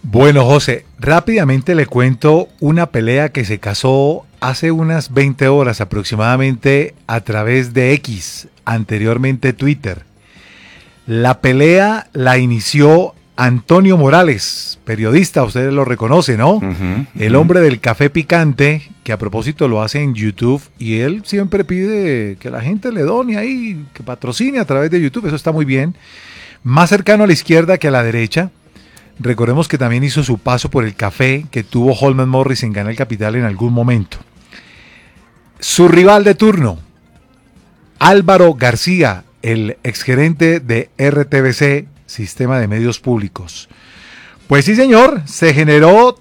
Bueno, José, rápidamente le cuento una pelea que se casó hace unas 20 horas aproximadamente a través de X, anteriormente Twitter. La pelea la inició Antonio Morales, periodista, ustedes lo reconocen, ¿no? El hombre del café picante, que a propósito lo hace en YouTube, y él siempre pide que la gente le done ahí, que patrocine a través de YouTube, eso está muy bien. Más cercano a la izquierda que a la derecha. Recordemos que también hizo su paso por el café que tuvo Holman Morris en Canal Capital en algún momento. Su rival de turno, Álvaro García, el exgerente de RTBC, Sistema de Medios Públicos. Pues sí, señor, se generó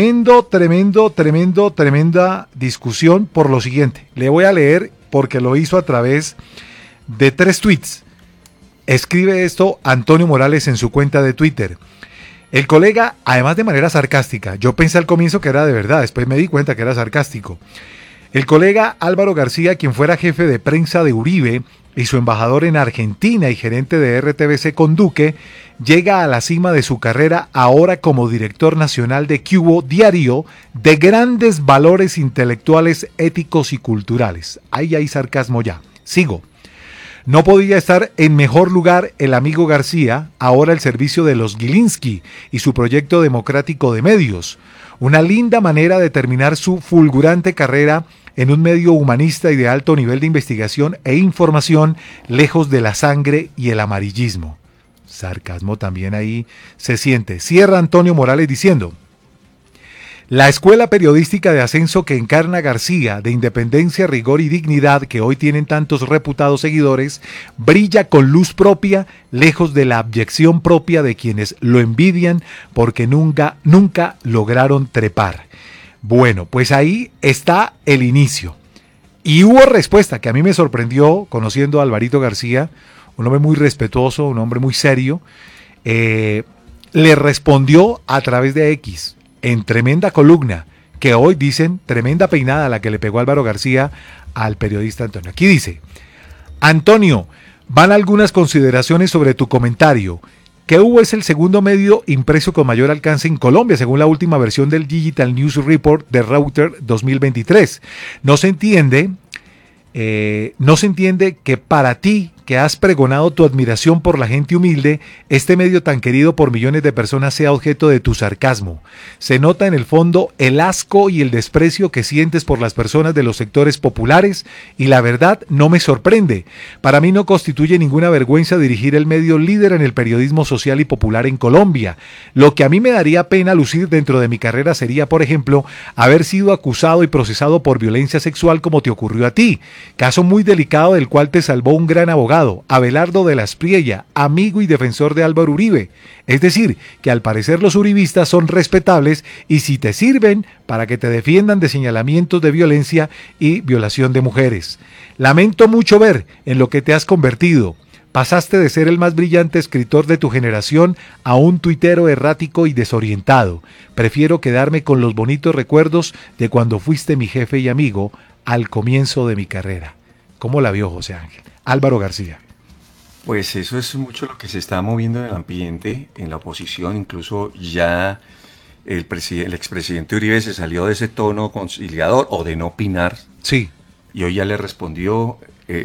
tremenda discusión por lo siguiente. Le voy a leer porque lo hizo a través de 3 tweets. Escribe esto Antonio Morales en su cuenta de Twitter. El colega, además de manera sarcástica, yo pensé al comienzo que era de verdad, después me di cuenta que era sarcástico. El colega Álvaro García, quien fuera jefe de prensa de Uribe y su embajador en Argentina y gerente de RTBC con Duque, llega a la cima de su carrera ahora como director nacional de Cubo, diario de grandes valores intelectuales, éticos y culturales. Ahí hay sarcasmo ya. Sigo. No podía estar en mejor lugar el amigo García, ahora al servicio de los Gilinski y su proyecto democrático de medios. Una linda manera de terminar su fulgurante carrera en un medio humanista y de alto nivel de investigación e información, lejos de la sangre y el amarillismo. Sarcasmo también ahí se siente. Cierra Antonio Morales diciendo: la escuela periodística de ascenso que encarna García, de independencia, rigor y dignidad, que hoy tienen tantos reputados seguidores, brilla con luz propia, lejos de la abyección propia de quienes lo envidian porque nunca lograron trepar. Bueno, pues ahí está el inicio. Y hubo respuesta que a mí me sorprendió, conociendo a Alvarito García, un hombre muy respetuoso, un hombre muy serio. Le respondió a través de X, en tremenda columna, que hoy dicen tremenda peinada la que le pegó Álvaro García al periodista Antonio. Aquí dice: Antonio, van algunas consideraciones sobre tu comentario. QU es el segundo medio impreso con mayor alcance en Colombia, según la última versión del Digital News Report de Reuters 2023. No se entiende que para ti, que has pregonado tu admiración por la gente humilde, este medio tan querido por millones de personas sea objeto de tu sarcasmo. Se nota en el fondo el asco y el desprecio que sientes por las personas de los sectores populares, y la verdad no me sorprende. Para mí no constituye ninguna vergüenza dirigir el medio líder en el periodismo social y popular en Colombia. Lo que a mí me daría pena lucir dentro de mi carrera sería, por ejemplo, haber sido acusado y procesado por violencia sexual como te ocurrió a ti, caso muy delicado del cual te salvó un gran abogado, Abelardo de la Espriella, amigo y defensor de Álvaro Uribe. Es decir, que al parecer los uribistas son respetables y si te sirven para que te defiendan de señalamientos de violencia y violación de mujeres. Lamento mucho ver en lo que te has convertido. Pasaste de ser el más brillante escritor de tu generación a un tuitero errático y desorientado. Prefiero quedarme con los bonitos recuerdos de cuando fuiste mi jefe y amigo al comienzo de mi carrera. ¿Cómo la vio José Ángel? Álvaro García. Pues eso es mucho lo que se está moviendo en el ambiente, en la oposición. Incluso ya el expresidente Uribe se salió de ese tono conciliador o de no opinar. Sí. Y hoy ya le respondió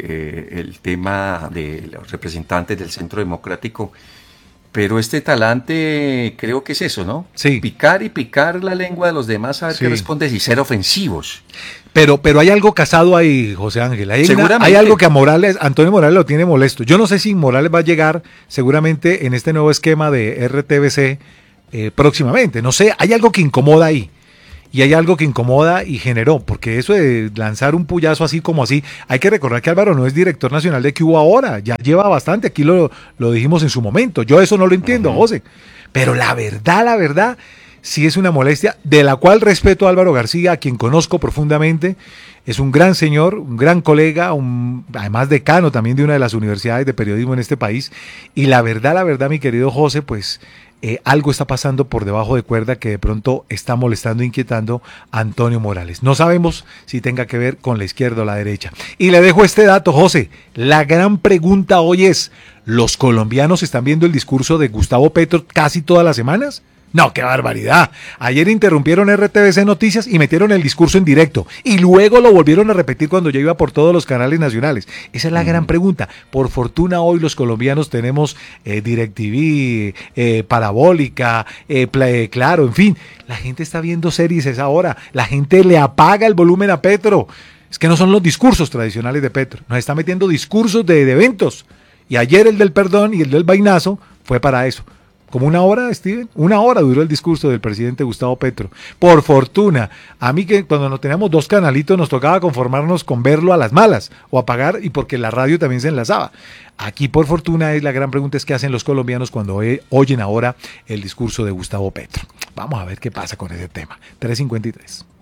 el tema de los representantes del Centro Democrático. Pero este talante creo que es eso, ¿no? Sí. Picar y picar la lengua de los demás a ver qué respondes y ser ofensivos. Pero hay algo casado ahí, José Ángel. Hay algo que a Antonio Morales lo tiene molesto. Yo no sé si Morales va a llegar seguramente en este nuevo esquema de RTBC próximamente. No sé, hay algo que incomoda ahí. Y hay algo que incomoda y generó, porque eso de lanzar un puyazo así como así, hay que recordar que Álvaro no es director nacional de QU ahora, ya lleva bastante, aquí lo dijimos en su momento. Yo eso no lo entiendo, José. Pero la verdad, sí es una molestia, de la cual respeto a Álvaro García, a quien conozco profundamente. Es un gran señor, un gran colega, además decano también de una de las universidades de periodismo en este país. Y la verdad, mi querido José, pues algo está pasando por debajo de cuerda que de pronto está molestando e inquietando a Antonio Morales. No sabemos si tenga que ver con la izquierda o la derecha. Y le dejo este dato, José. La gran pregunta hoy es, ¿los colombianos están viendo el discurso de Gustavo Petro casi todas las semanas? No, qué barbaridad. Ayer interrumpieron RTBC Noticias y metieron el discurso en directo. Y luego lo volvieron a repetir cuando yo iba por todos los canales nacionales. Esa es la gran pregunta. Por fortuna hoy los colombianos tenemos DirecTV, Parabólica, Claro, en fin. La gente está viendo series a esa hora. La gente le apaga el volumen a Petro. Es que no son los discursos tradicionales de Petro. Nos está metiendo discursos de eventos. Y ayer el del perdón y el del vainazo fue para eso. Como una hora, Steven, una hora duró el discurso del presidente Gustavo Petro. Por fortuna, a mí que cuando no teníamos 2 canalitos nos tocaba conformarnos con verlo a las malas o apagar, y porque la radio también se enlazaba. Aquí por fortuna la gran pregunta es qué hacen los colombianos cuando oyen ahora el discurso de Gustavo Petro. Vamos a ver qué pasa con ese tema. 3:53.